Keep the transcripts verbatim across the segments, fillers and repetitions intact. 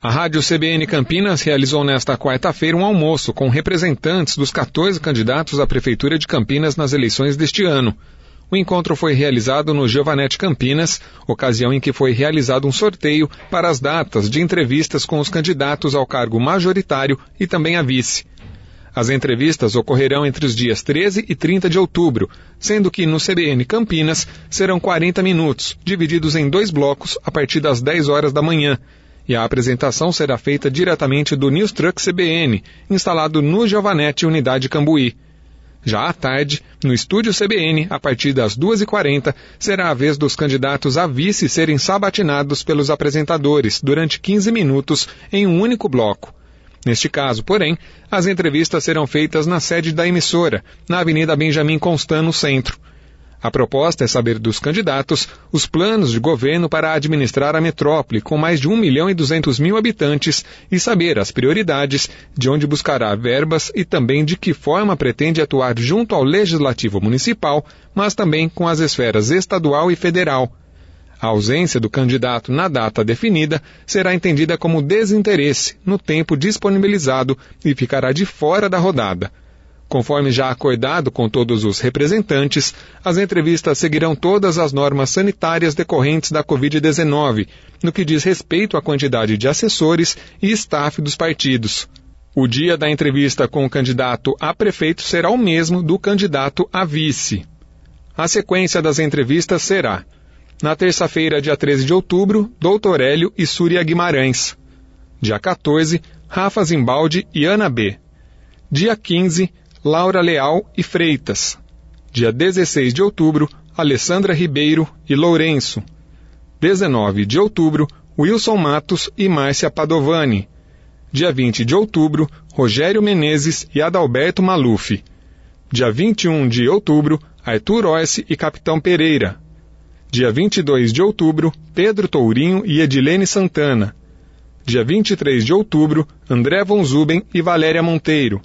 A Rádio C B N Campinas realizou nesta quarta-feira um almoço com representantes dos quatorze candidatos à Prefeitura de Campinas nas eleições deste ano. O encontro foi realizado no Giovanetti Campinas, ocasião em que foi realizado um sorteio para as datas de entrevistas com os candidatos ao cargo majoritário e também a vice. As entrevistas ocorrerão entre os dias treze e trinta de outubro, sendo que no C B N Campinas serão quarenta minutos, divididos em dois blocos a partir das dez horas da manhã. E a apresentação será feita diretamente do News Truck C B N, instalado no Giovanetti Unidade Cambuí. Já à tarde, no estúdio C B N, a partir das duas e quarenta, será a vez dos candidatos a vice serem sabatinados pelos apresentadores durante quinze minutos em um único bloco. Neste caso, porém, as entrevistas serão feitas na sede da emissora, na Avenida Benjamin Constant, no centro. A proposta é saber dos candidatos os planos de governo para administrar a metrópole com mais de um milhão e duzentos mil habitantes e saber as prioridades, de onde buscará verbas e também de que forma pretende atuar junto ao Legislativo Municipal, mas também com as esferas estadual e federal. A ausência do candidato na data definida será entendida como desinteresse no tempo disponibilizado e ficará de fora da rodada. Conforme já acordado com todos os representantes, as entrevistas seguirão todas as normas sanitárias decorrentes da covid dezenove, no que diz respeito à quantidade de assessores e staff dos partidos. O dia da entrevista com o candidato a prefeito será o mesmo do candidato a vice. A sequência das entrevistas será: na terça-feira, dia treze de outubro, doutor Hélio e Súria Guimarães. Dia quatorze, Rafa Zimbaldi e Ana B. Dia quinze, Laura Leal e Freitas. Dia dezesseis de outubro, Alessandra Ribeiro e Lourenço. dezenove de outubro, Wilson Matos e Márcia Padovani. Dia vinte de outubro, Rogério Menezes e Adalberto Maluf. Dia vinte e um de outubro, Arthur Orsi e Capitão Pereira. Dia vinte e dois de outubro, Pedro Tourinho e Edilene Santana. Dia vinte e três de outubro, André Von Zuben e Valéria Monteiro.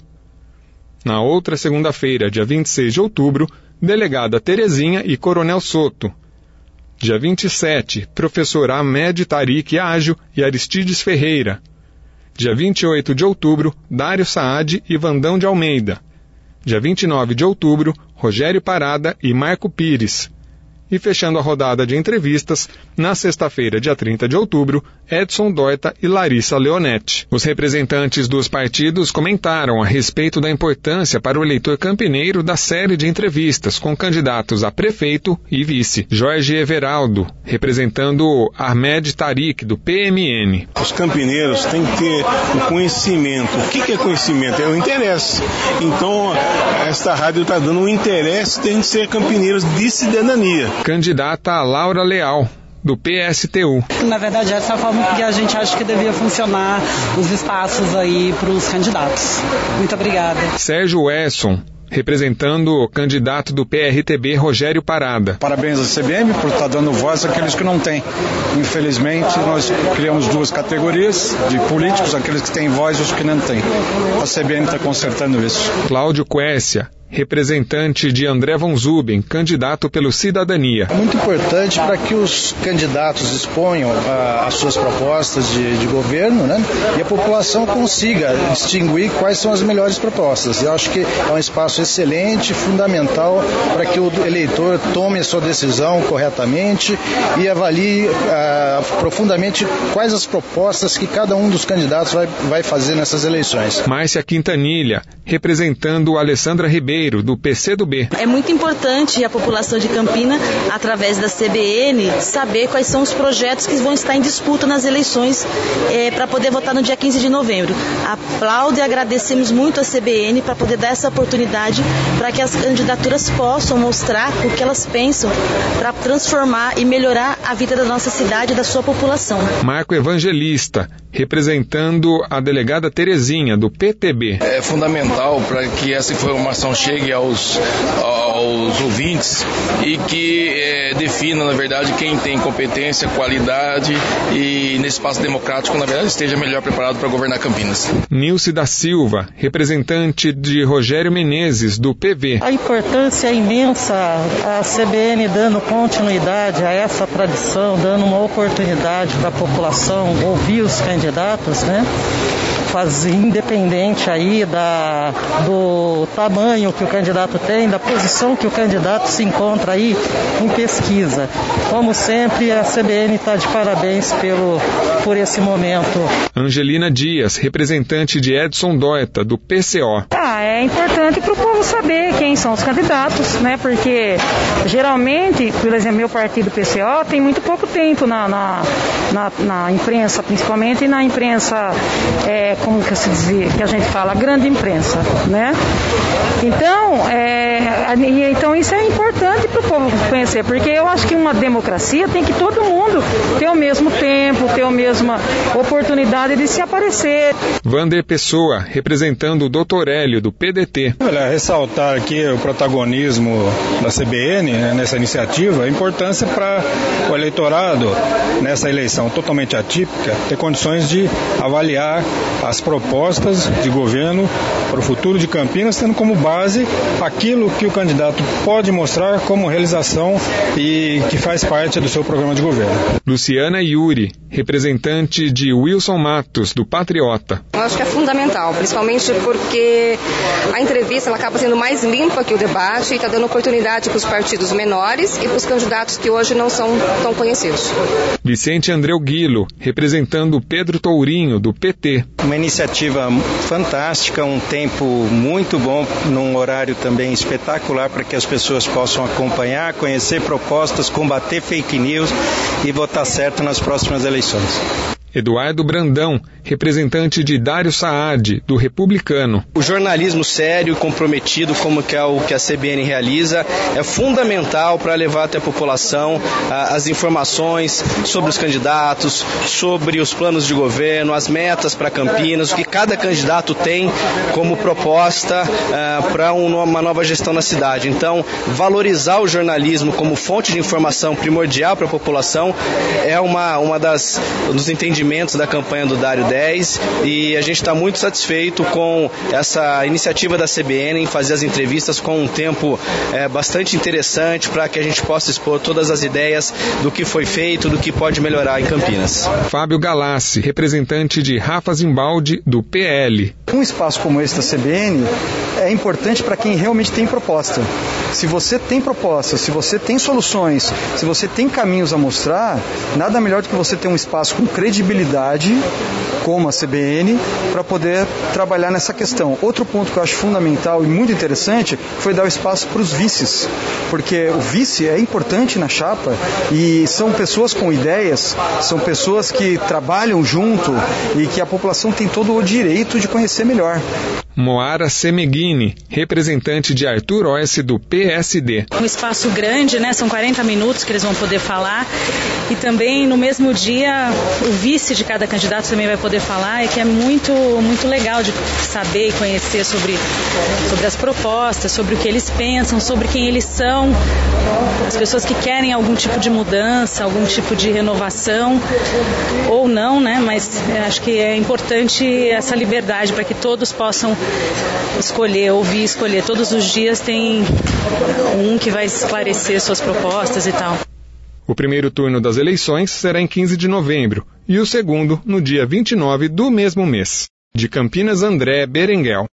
Na outra segunda-feira, dia vinte e seis de outubro, delegada Terezinha e Coronel Soto. Dia vinte e sete, professor Ahmed Tariq Ágio e Aristides Ferreira. Dia vinte e oito de outubro, Dário Saad e Vandão de Almeida. Dia vinte e nove de outubro, Rogério Parada e Marco Pires. E fechando a rodada de entrevistas, na sexta-feira, dia trinta de outubro, Edson Dorta e Larissa Leonetti. Os representantes dos partidos comentaram a respeito da importância para o eleitor campineiro da série de entrevistas com candidatos a prefeito e vice. Jorge Everaldo, representando o Ahmed Tariq, do P M N. Os campineiros têm que ter o conhecimento. O que é conhecimento? É o interesse. Então, esta rádio está dando um interesse de ser campineiros de cidadania. Candidata Laura Leal, do P S T U. Na verdade, essa é a forma que a gente acha que devia funcionar os espaços aí para os candidatos. Muito obrigada. Sérgio Wesson, representando o candidato do P R T B, Rogério Parada. Parabéns à C B M por estar dando voz àqueles que não têm. Infelizmente, nós criamos duas categorias de políticos, aqueles que têm voz e os que não têm. A C B M está consertando isso. Cláudio Quécia, representante de André Von Zuben, candidato pelo Cidadania. É muito importante para que os candidatos exponham a, as suas propostas de, de governo, né? E a população consiga distinguir quais são as melhores propostas. Eu acho que é um espaço excelente, fundamental para que o eleitor tome a sua decisão corretamente e avalie uh, profundamente quais as propostas que cada um dos candidatos vai, vai fazer nessas eleições. Márcia Quintanilha, representando Alessandra Ribeiro, do P C do B. É muito importante a população de Campina, através da C B N, saber quais são os projetos que vão estar em disputa nas eleições é, para poder votar no dia quinze de novembro. Aplaudo e agradecemos muito a C B N para poder dar essa oportunidade para que as candidaturas possam mostrar o que elas pensam para transformar e melhorar a vida da nossa cidade e da sua população. Marco Evangelista, representando a delegada Terezinha, do P T B. É fundamental para que essa informação chegue chegue aos, aos ouvintes e que é, defina, na verdade, quem tem competência, qualidade e nesse espaço democrático, na verdade, esteja melhor preparado para governar Campinas. Nilce da Silva, representante de Rogério Menezes, do P V. A importância é imensa, a C B N dando continuidade a essa tradição, dando uma oportunidade para a população ouvir os candidatos, né? Faz, independente aí da, do tamanho que o candidato tem, da posição que o candidato se encontra aí em pesquisa. Como sempre, a C B N está de parabéns pelo, por esse momento. Angelina Dias, representante de Edson Doeta, do P C O. Ah, é importante para o povo saber quem são os candidatos, né? Porque geralmente, por exemplo, meu partido P C O tem muito pouco tempo na, na, na, na imprensa, principalmente na imprensa, é, como que se dizia, que a gente fala, grande imprensa, né? Então, é, então isso é importante para o povo conhecer, porque eu acho que uma democracia tem que todo mundo ter o mesmo tempo, ter a mesma oportunidade de se aparecer. Vander Pessoa, representando o doutor Hélio, do P D T. Olha, ressaltar aqui o protagonismo da C B N, né, nessa iniciativa, a importância para o eleitorado, nessa eleição totalmente atípica, ter condições de avaliar as propostas de governo para o futuro de Campinas, tendo como base aquilo que o candidato pode mostrar como realização e que faz parte do seu programa de governo. Luciana Yuri, representante de Wilson Matos, do Patriota. Eu acho que é fundamental, principalmente porque a entrevista ela acaba sendo mais limpa que o debate e está dando oportunidade para os partidos menores e para os candidatos que hoje não são tão conhecidos. Vicente Andreu Guilo, representando Pedro Tourinho, do P T. Uma iniciativa fantástica, um tempo muito bom, num horário também espetacular para que as pessoas possam acompanhar, conhecer propostas, combater fake news e votar certo nas próximas eleições. Eduardo Brandão, representante de Dário Saad, do Republicano. O jornalismo sério e comprometido, como que é o que a C B N realiza, é fundamental para levar até a população ah, as informações sobre os candidatos, sobre os planos de governo, as metas para Campinas, o que cada candidato tem como proposta ah, para uma nova gestão na cidade. Então, valorizar o jornalismo como fonte de informação primordial para a população é uma, uma das, dos entendimentos da campanha do Dário dez e a gente está muito satisfeito com essa iniciativa da C B N em fazer as entrevistas com um tempo é, bastante interessante para que a gente possa expor todas as ideias do que foi feito, do que pode melhorar em Campinas. Fábio Galassi, representante de Rafa Zimbaldi, do P L. Um espaço como esse da C B N é importante para quem realmente tem proposta. Se você tem proposta, se você tem soluções, se você tem caminhos a mostrar, nada melhor do que você ter um espaço com credibilidade como a C B N, para poder trabalhar nessa questão. Outro ponto que eu acho fundamental e muito interessante foi dar o espaço para os vices, porque o vice é importante na chapa e são pessoas com ideias, são pessoas que trabalham junto e que a população tem todo o direito de conhecer melhor. Moara Semeghini, representante de Arthur Oesse, do P S D. Um espaço grande, né? São quarenta minutos que eles vão poder falar e também no mesmo dia o vice de cada candidato também vai poder falar, e que é muito, muito legal de saber e conhecer sobre, sobre as propostas, sobre o que eles pensam, sobre quem eles são, as pessoas que querem algum tipo de mudança, algum tipo de renovação ou não, né? Mas acho que é importante essa liberdade para que todos possam escolher, ouvir, escolher. Todos os dias tem um que vai esclarecer suas propostas e tal. O primeiro turno das eleições será em quinze de novembro e o segundo no dia vinte e nove do mesmo mês. De Campinas, André Berenguel.